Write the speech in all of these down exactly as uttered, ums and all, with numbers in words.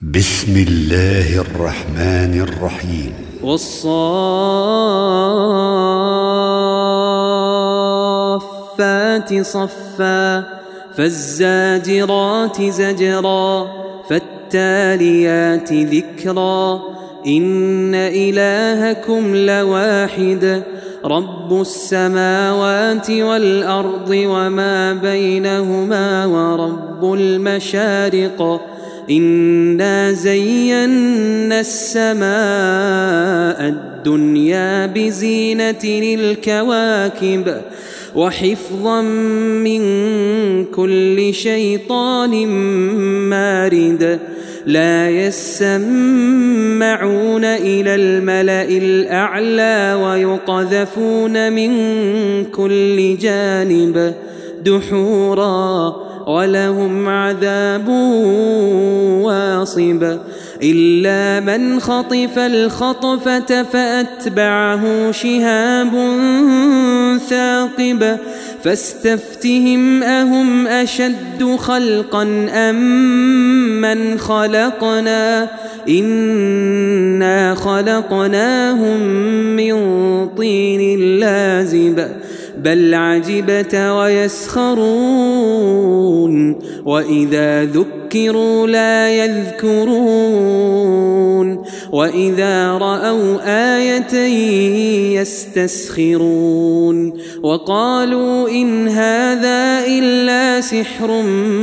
بسم الله الرحمن الرحيم. والصافات صفا فالزاجرات زجرا فالتاليات ذكرا إن إلهكم لواحد رب السماوات والأرض وما بينهما ورب المشارق إنا زينا السماء الدنيا بزينة الكواكب وحفظا من كل شيطان مارد لا يسمعون إلى الملأ الأعلى ويقذفون من كل جانب دحورا ولهم عذاب واصب إلا من خطف الخطفة فأتبعه شهاب ثاقب فاستفتهم أهم أشد خلقا أم من خلقنا إنا خلقناهم من طين لازب بل عجبت ويسخرون وإذا ذكروا لا يذكرون وإذا رأوا آية يستسخرون وقالوا إن هذا إلا سحر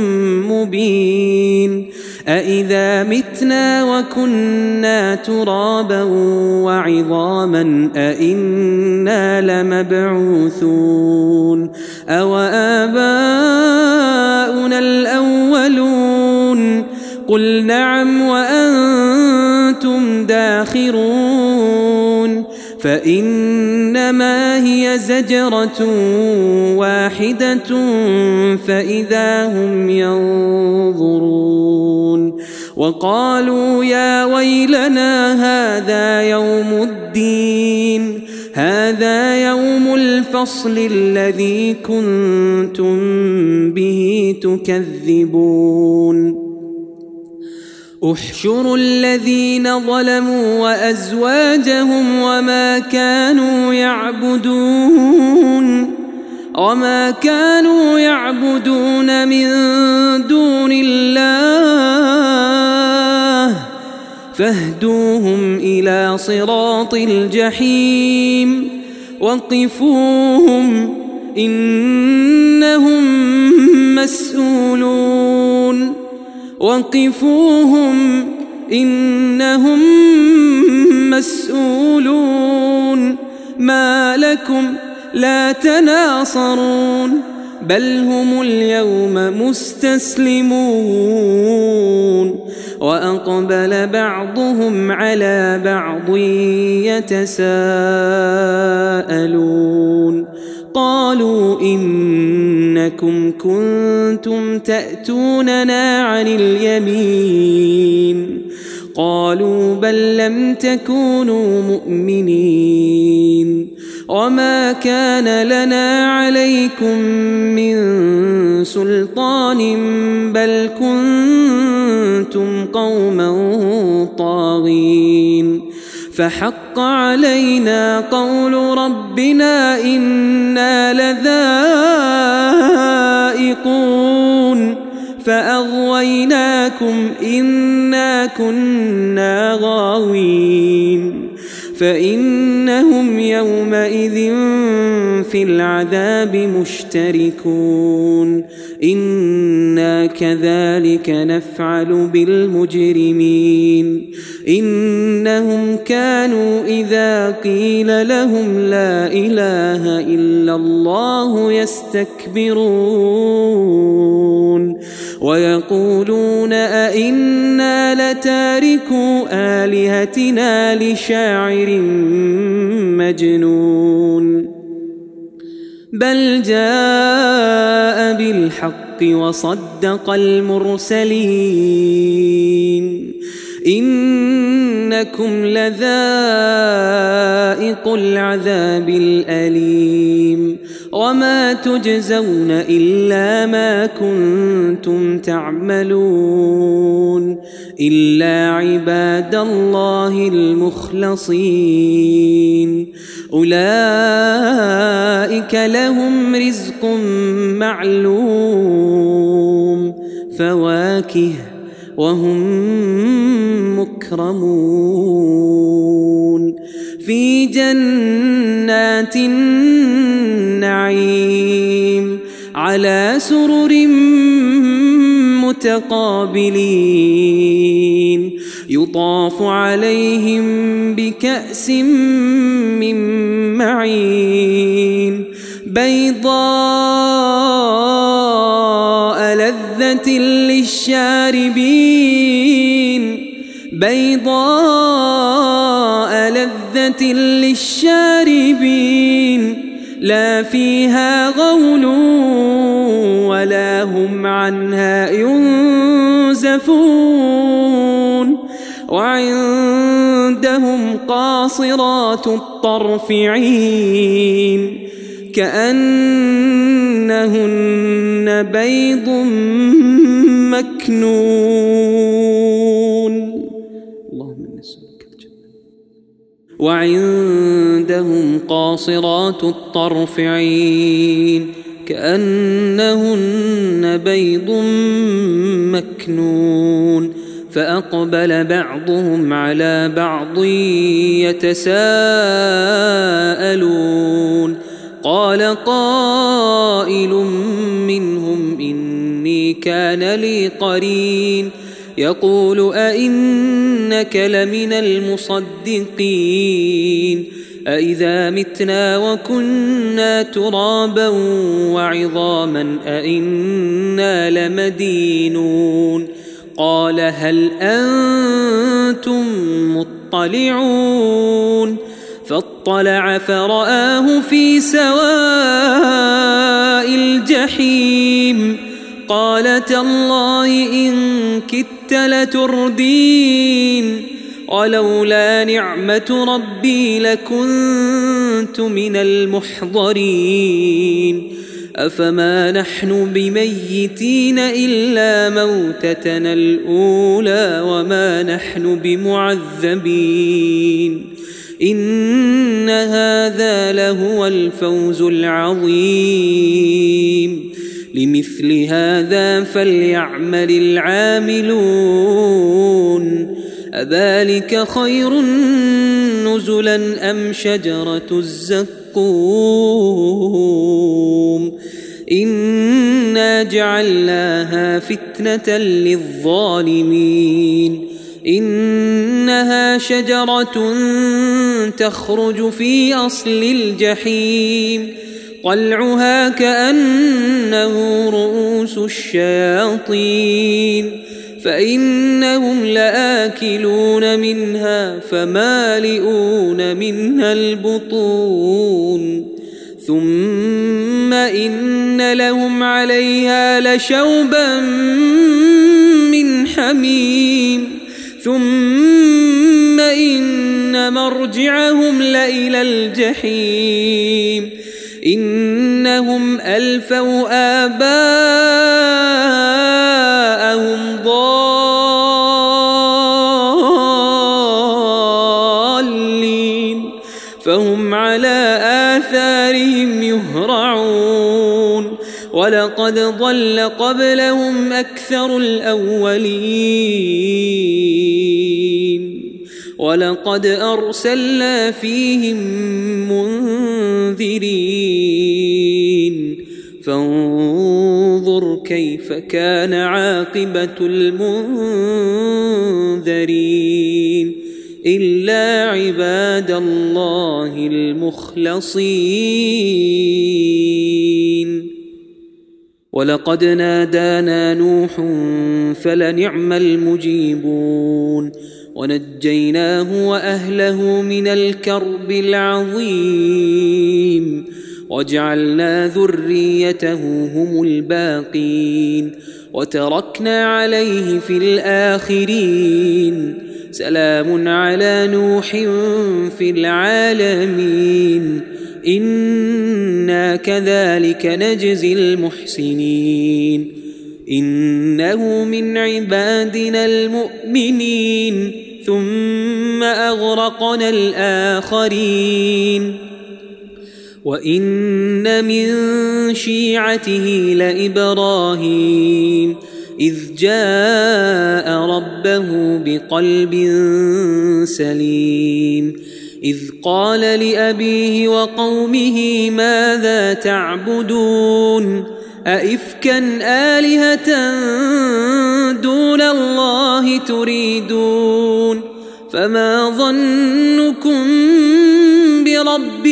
مبين أإذا متنا وكنا ترابا وعظاما أإنا لمبعوثون أو آباؤنا الأولون قل نعم وأنتم داخرون فإنما هي زجرة واحدة فإذا هم ينظرون وقالوا يا ويلنا هذا يوم الدين هذا يوم الفصل الذي كنتم به تكذبون احشروا الذين ظلموا وأزواجهم وما كانوا يعبدون وما كانوا يعبدون من دون الله فاهدوهم إلى صراط الجحيم وقفوهم إنهم مسؤولون وقفوهم إنهم مسؤولون ما لكم لا تناصرون بل هم اليوم مستسلمون وأقبل بعضهم على بعض يتساءلون قالوا إنكم كنتم تأتوننا عن اليمين قالوا بل لم تكونوا مؤمنين وما كان لنا عليكم من سلطان بل كنتم قوما طاغين فحق علينا قول ربنا إنا لذائقون فأغويناكم إنا كنا غاوين فإنهم يومئذ في العذاب مشتركون إنا كذلك نفعل بالمجرمين إنهم كانوا إذا قيل لهم لا إله إلا الله يستكبرون ويقولون أئنا لتاركو آلهتنا لشاعر مجنون بل جاء بالحق وصدق المرسلين إنكم لذائق العذاب الأليم وما تجزون إلا ما كنتم تعملون إلا عباد الله المخلصين أولئك لهم رزق معلوم فواكه وهم مكرمون في جنات النعيم على سرر متقابلين يطاف عليهم بكأس من معين بيضاء لذة للشاربين بيضاء لذة للشاربين لا فيها غول ولا هم عنها ينزفون وعندهم قاصرات الطرف عين كأنهن بيض مكنون اللهم نسألك الجنة وعندهم قاصرات الطرف عين كأنهن بيض مكنون فأقبل بعضهم على بعض يتساءلون قال قائل منهم إني كان لي قرين يقول أئنك لمن المصدقين أئذا متنا وكنا ترابا وعظاما أئنا لمدينون قال هل أنتم مطلعون فاطلع فرآه في سواء الجحيم قال تالله إن كدت لتردين ولولا نعمة ربي لكنت من المحضرين أفما نحن بميتين إلا موتتنا الأولى وما نحن بمعذبين إن هذا لهو الفوز العظيم لمثل هذا فليعمل العاملون أذلك خير نزلا أم شجرة الزقوم إنا جعلناها فتنة للظالمين إنها شجرة تخرج في أصل الجحيم طلعها كأنه رؤوس الشياطين فإنهم لآكلون منها فمالئون منها البطون ثم إن لهم عليها لشوبا من حميم ثم إن مرجعهم لإلى الجحيم إنهم ألفوا آباءهم ضالين فهم على آثارهم يهرعون ولقد ضل قبلهم أكثر الأولين ولقد أرسلنا فيهم منذرين فانظر كيف كان عاقبة المنذرين إلا عباد الله المخلصين ولقد نادانا نوح فلنعم المجيبون ونجيناه وأهله من الكرب العظيم وجعلنا ذريته هم الباقين وتركنا عليه في الآخرين سلام على نوح في العالمين إنا كذلك نجزي المحسنين إنه من عبادنا المؤمنين ثم أغرقنا الآخرين وإن من شيعته لإبراهيم إذ جاء ربه بقلب سليم إذ قال لأبيه وقومه ماذا تعبدون أئفكا آلهة دون الله تريدون فما ظنكم برب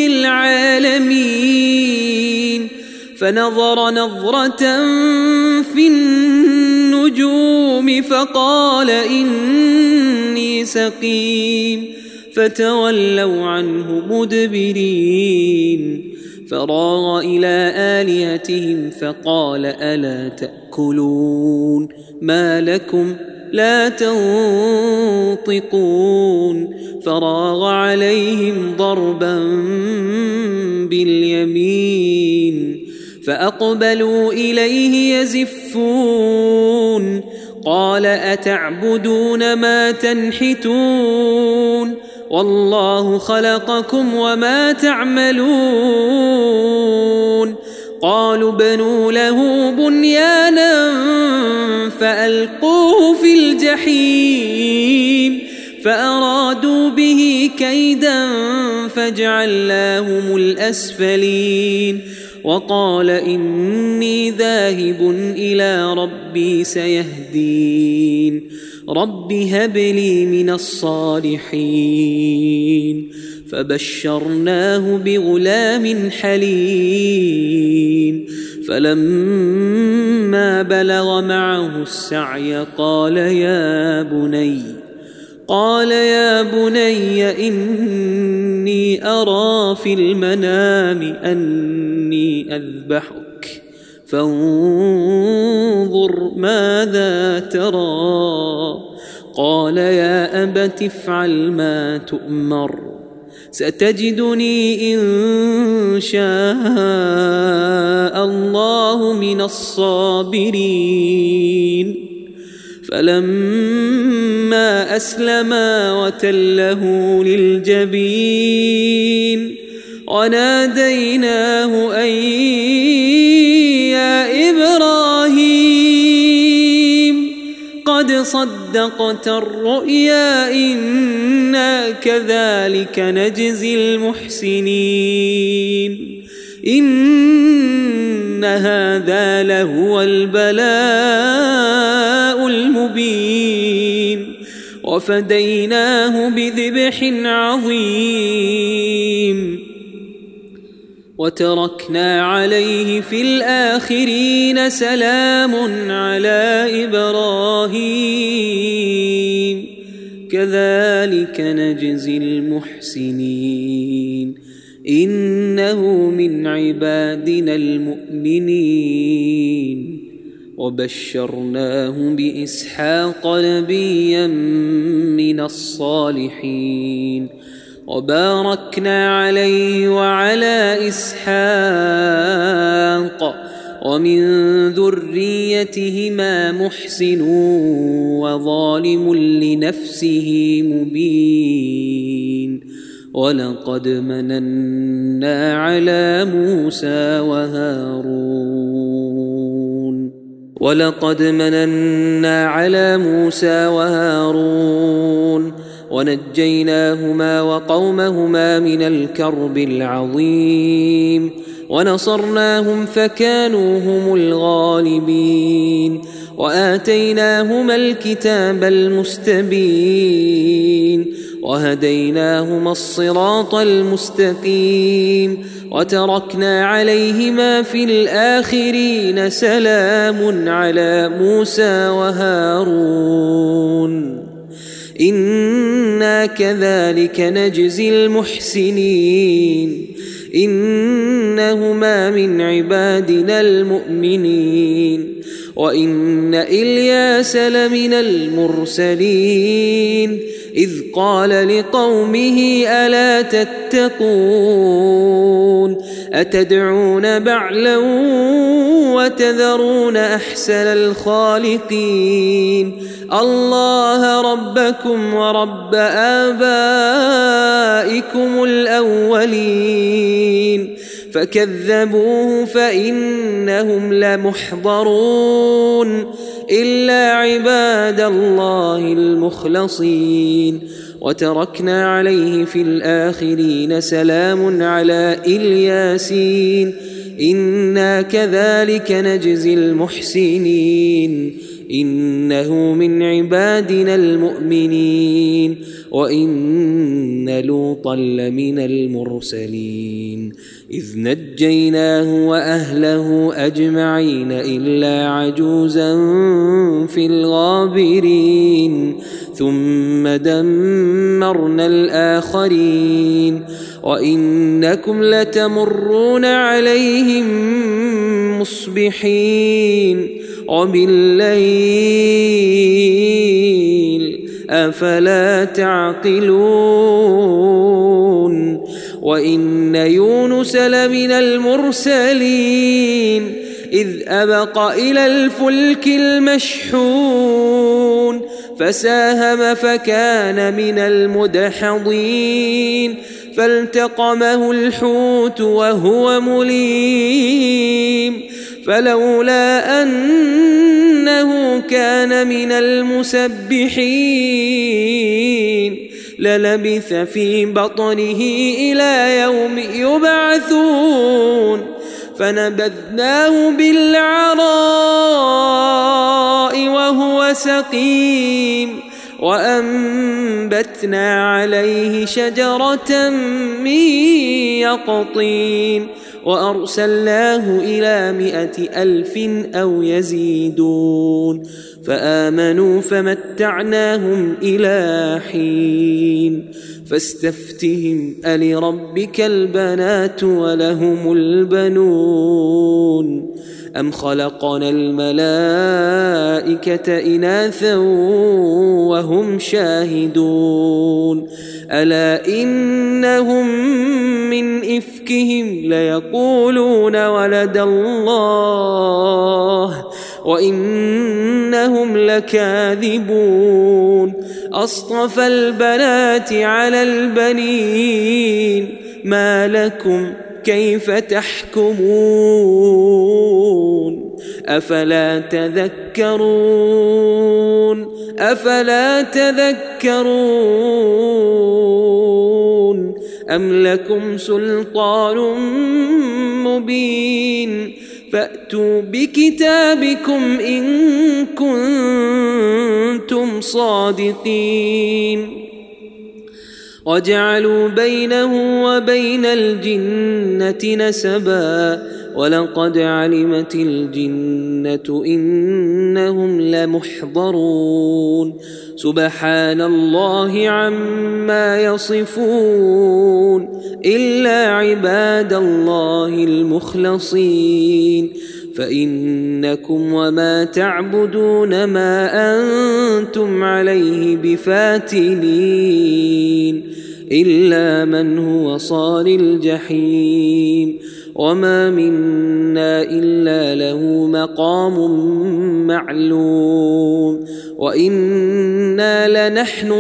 العالمين فنظر نظرة في النجوم فقال إني سقيم فتولوا عنه مدبرين فراغ إلى آلهتهم فقال ألا تأكلون ما لكم لا تنطقون فراغ عليهم ضربا باليمين فأقبلوا إليه يزفون قال أتعبدون ما تنحتون والله خلقكم وما تعملون قالوا بنوا له بنيانا فألقوه في الجحيم فأرادوا به كيدا فجعلناهم الأسفلين وقال إني ذاهب إلى ربي سيهدين رب هب لي من الصالحين فبشرناه بغلام حليم فلما بلغ معه السعي قال يا بني قال يا بني إني أرى في المنام أني أذبحك فانظر ماذا ترى قال يا أبت افعل ما تؤمر ستجدني إن شاء الله من الصابرين فلما أسلما وتله للجبين وناديناه أن يا إبراهيم قد صدقت الرؤيا إنا كذلك نجزي المحسنين إن هذا لهو البلاء المبين وفديناه بذبح عظيم وتركنا عليه في الآخرين سلام على إبراهيم كذلك نجزي المحسنين إنه من عبادنا المؤمنين وبشرناه بإسحاق نبيا من الصالحين وباركنا عليه وعلى إسحاق ومن ذريتهما محسن وظالم لنفسه مبين ولقد مننا على موسى وهارون ولقد مننا على موسى وهارون ونجيناهما وقومهما من الكرب العظيم ونصرناهم فكانوا هم الغالبين وآتيناهما الكتاب المستبين وهديناهما الصراط المستقيم وتركنا عليهما في الآخرين سلام على موسى وهارون إنا كذلك نجزي المحسنين إنهما من عبادنا المؤمنين وإن إلياس لمن المرسلين إذ قال لقومه ألا تتقون أتدعون بعلا وتذرون أحسن الخالقين الله ربكم ورب آبائكم الأولين فكذبوه فإنهم لمحضرون إلا عباد الله المخلصين وتركنا عليه في الآخرين سلام على الياسين إنا كذلك نجزي المحسنين إنه من عبادنا المؤمنين وإن لوطا لمن المرسلين إذ نجيناه وأهله أجمعين إلا عجوزا في الغابرين ثم دمرنا الآخرين وإنكم لتمرون عليهم مصبحين وبالليل أفلا تعقلون وإن يونس لمن المرسلين إذ أبق إلى الفلك المشحون فساهم فكان من المدحضين فالتقمه الحوت وهو مليم فلولا أنه كان من المسبحين للبث في بطنه إلى يوم يبعثون فنبذناه بالعراء وهو سقيم وأنبتنا عليه شجرة من يقطين وأرسلناه إلى مائة ألف أو يزيدون فآمنوا فمتعناهم إلى حين فاستفتهم ألربك البنات ولهم البنون أم خلقنا الملائكة إناثا وهم شاهدون ألا إنهم من إفكهم ليقولون ولد الله وإنهم لكاذبون أصطفى البنات على البنين ما لكم كيف تحكمون أفلا تذكرون أفلا تذكرون أم لكم سلطان مبين فأتوا بكتابكم إن كنتم صادقين وجعلوا بينه وبين الجنة نسبا ولقد علمت الجنة إنهم لمحضرون سبحان الله عما يصفون إلا عباد الله المخلصين فإنكم وما تعبدون ما أنتم عليه بفاتنين إلا من هو صال الجحيم وما منا إلا له مقام معلوم وإنا لنحن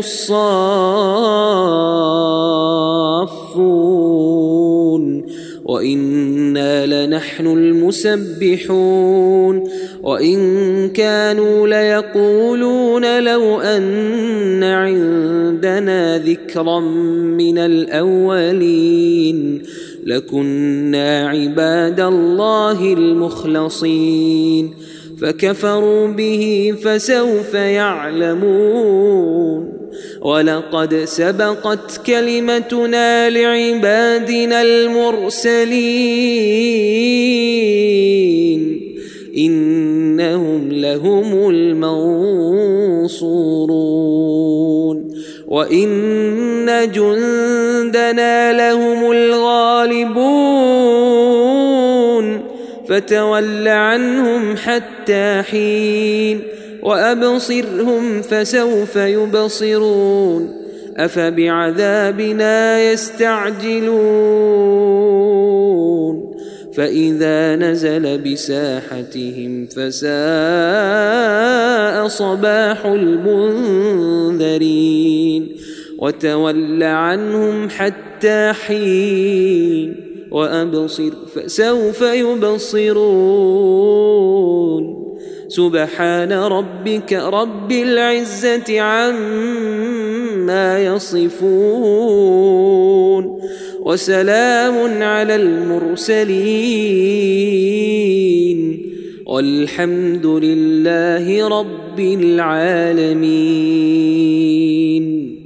الصافون وإنا لنحن المسبحون وإن كانوا ليقولون لو أن عندنا ذكرا من الأولين لكنا عباد الله المخلصين فكفروا به فسوف يعلمون ولقد سبقت كلمتنا لعبادنا المرسلين إنهم لهم المنصورون وإن جندنا لهم الغالبون فتول عنهم حتى حتى حين وأبصرهم فسوف يبصرون أفبعذابنا يستعجلون فإذا نزل بساحتهم فساء صباح المنذرين وتول عنهم حتى حين وأبصر فسوف يبصرون سبحان ربك رب العزة عما يصفون وسلام على المرسلين والحمد لله رب العالمين.